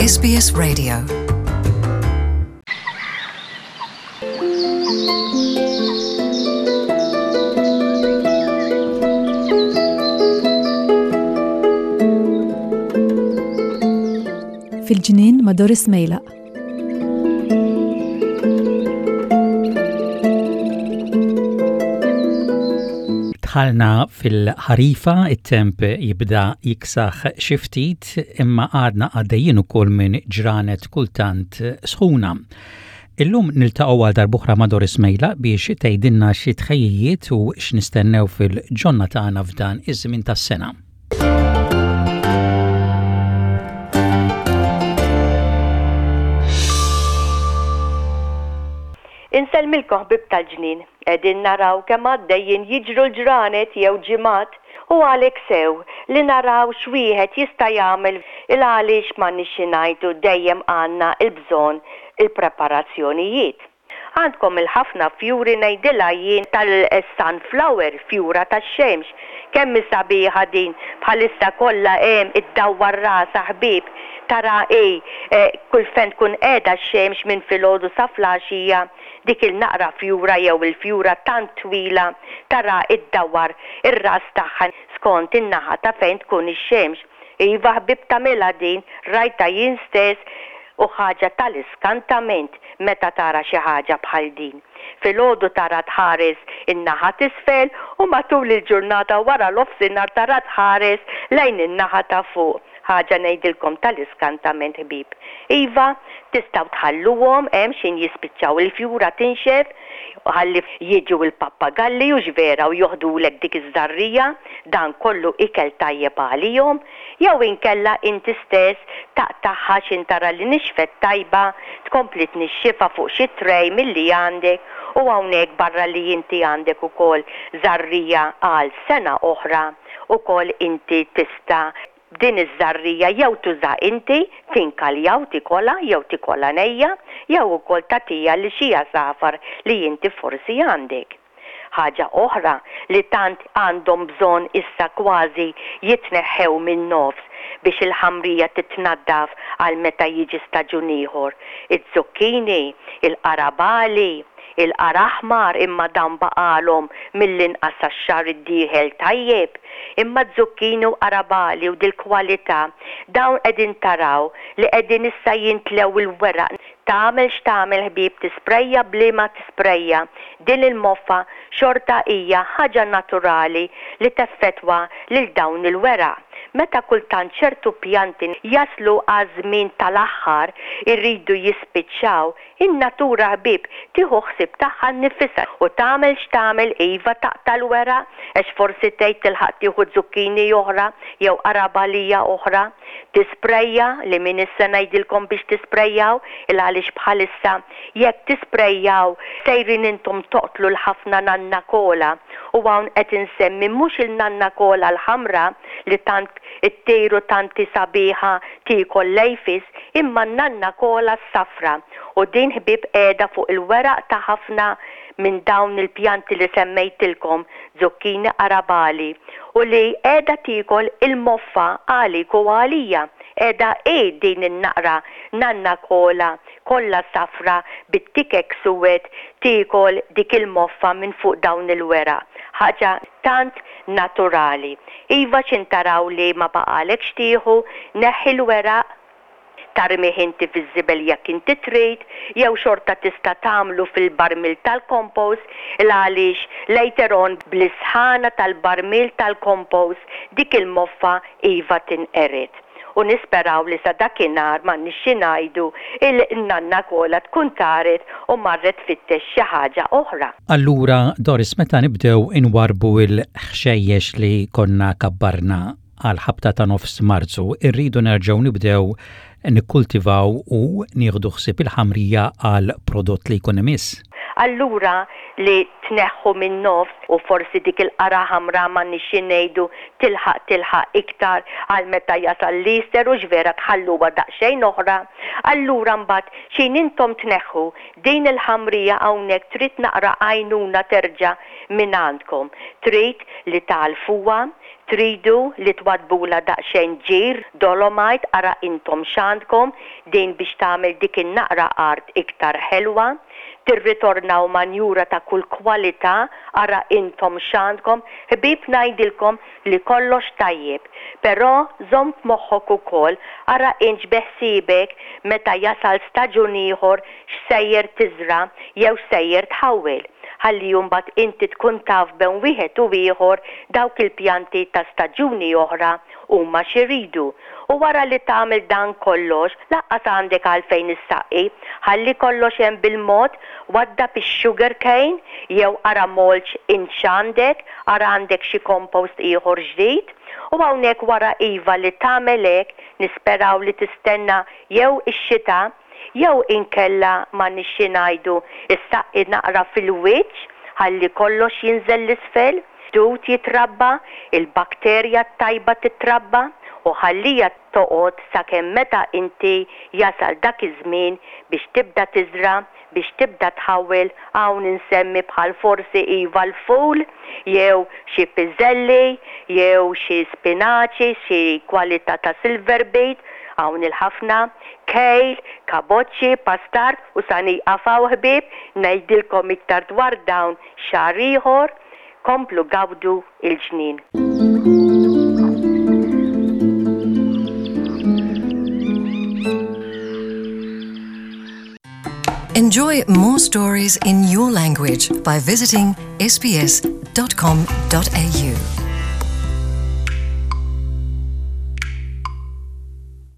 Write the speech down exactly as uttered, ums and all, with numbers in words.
S B S Radio. في الجنين مدور سميلة. دخلنا في الحريفة، التمب يبدأ يكسخ شفتيت، إما قعدنا قاعدين وكل من جرانة كلتانت سخونة. اللوم نلتقوا على بكرة مدور سميلة بيش تيدنا شي تخييت وش نستناو في الجنة تاعنا في دان الزمن تاع السنة. Inselmilkom ħbib tal-ġnien, edin naraw kemm għaddejjin jiġru l-ġranet jew ġimat u għalhekk sew li naraw x'wieħed jista' jagħmel il għaliex m'għandniex ngħidu dejjem għandna l-bżonn il-preparazzjonijiet. Għandkom il-ħafna fjuri ngħidilha jien tal-sunflower, fjura tax-xemx, kemm sabiħa din bħalissa kollha hemm iddawwar rasa ħbieb. Tara ej, kull fejn tkun qiegħda x-xemx minn filgħodu sa flaxija, dik il-naqra fjura jew il-fjura tant twila, tara iddawwar ir-ras tagħha skont in-naħa ta' fejn tkun ix-xemx. Iva ħbib tagħmilha din, rajta jien stess u ħaġa tal-iskantament meta tara xi ħaġa bħal din. Filgħodu tara tħares in-naħa t'isfel u matul il-ġurnata wara l-ofsinhar tara tħares lejn in-naħa ta' fuq. ħaġa ngħidilkom tal-iskantament ħbieb. Iva, tistgħu tħalluhom hemm xejn jispiċċaw il-fjura tinxef, ħalli jiġu l-pappagalli u ġvera u joħdulek dik iż-żarrija, dan kollu ikel tajjeb għalihom, jew inkella inti stess taqtaħħa x'intara li nixfet tajba, tkompli tnixxifa fuq xi trej milli għandek u hawnhekk barra li inti għandek ukoll żarrija għal sena oħra ukoll inti tista' din iż-żarrija jew tuża inti tinkaljaw tikola jew tikola nejja jew ukoll tagħtiha li xi safar li inti forsi għandek. Ħaġa oħra li tant għandhom bżonn issa kważi jitneħħew min-nofs biex il-ħamrija titnaddaf għal meta jiġi staġun ieħor. Iż-zucchini, il-qarabali, il-qaraħmar imma dan baqalhom mill-inqas għax-xahar id-dieħel tajjeb, imma zucchini u qarabali u dil-kwalità dawn qegħdin taraw li qegħdin issa jintlew il-weraq. Tagħmel x'tagħmel ħbieb tisprejja bliema tisprejja, din il-moffa xorta hija ħaġa naturali li teffettwa lil dawn il-weraq. Meta kultant ċertu pjanti jaslu għażmin tal-aħħar irridu jispiċċaw, in-natura ħbieb tieħu ħsieb tagħha nnifisha u tagħmel x'tagħmel iva taqta' l-wera għax forsi tgħid tilħaq tieħu zucchini oħra jew qarabalija oħra, tisprejja li min issa ngħidilkom biex tisprejjaw il għaliex bħalissa jekk tisprejjaw sejrin intom toqtlu l-ħafna nanna kola u hawn qed insemmi mhux il-nanna kola l-ħamra li tant it-tejru tanti sabiħa tikol lejfis imma nanna kola s-safra u din ħbib qiegħda fuq il-weraq ta' ħafna minn dawn il-pjanti li semmejtilkom zucchini qarabali u li qiegħda tikol il-moffa għalik u għalija qiegħda qiegħ din in-naqra nanna kola kollha safra bit-tikek suwed tikol dik il-moffa minn fuq dawn il-weraq. Ħaġa tant naturali. Iva x'intaraw li ma baqalek xtieħu, neħħi l-weraq, tarmih inti fiż-żibel jekk inti trid, jew xorta tista' tagħmlu fil-barmil tal-compost il għaliex later on bl-isħana tal-barmil tal-compost dik il-moffa iva tinqered. U nisperaw li sa dakinhar ma nixxi ngħidu il-nanna kola tkun taret u marret fittex xi ħaġa oħra. Allura, Doris, meta nibdew inwarbu il-ħxejjex li konna kabbarna għal ħabta ta' nofs Marzu, irridu nerġgħu nibdew nikkultivaw u nieħdu ħsieb il-ħamrija għal prodott li jkun imiss. Allura li tneħħu minn nofs u forsi dik il-qara ħamra ma nixxi ngħidu tilħaq tilħaq iktar għal meta jasal l-Easter u ġvera tħalluha daqsxejn oħra. Allura mbagħad xejn intom tneħħu din il-ħamrija hawnhekk trid naqra għajnuna terġa' minn għandkom. Trid li tgħalfuha, tridu li twadbula daqsxejn ġir, dolomite, ara intom x'għandkom din biex tagħmel dik in-naqra art iktar ħelwa, tirritornaw manjura ta' kull kwalità, ara intom x'għandkom, ħbieb ngħidilkom li kollox tajjeb, però żomm f'moħħok ukoll ara inġ beħsiebek meta jasal staġun ieħor x'sejjer tiżra jew sejjer tħawwel. Ħalli jumbat inti tkun taf bejn wieħed u ieħor dawk il-pjanti ta' staġuni oħra huma xiridu. U wara li tagħmel dan kollox, laqqas għandek għalfejn issaqqi, ħalli kollox hemm bil-mod wadda bix-sugar cane jew ara mulch inx'għandek, ara għandek xi compost ieħor ġdid. U hawnhekk wara iva li tagħmel hekk nisperaw li tistenna jew ix-xita jew inkella ma nixxi ngħidu issaqqi naqra fil-wiċċ ħalli kollox jinżel l-isfel, dut jitrabba, il-bakterja tajba titrabba u ħallija toqgħod sakemm meta inti jasal dak iż-żmien biex tibda tiżra, biex tibda tħawwel hawn insemmi bħal forsi iva l-ful, jew xi piżelli, jew xi spinaċi, xi kwalità ta' silver bait, hawn il-ħafna, kejl, kaboċċi, pastard u sani qafaw ħbieb ngħidilkom iktar dwar dawn xahar ieħor, komplu gawdu il-ġnien. Enjoy more stories in your language by visiting s b s dot com dot a u.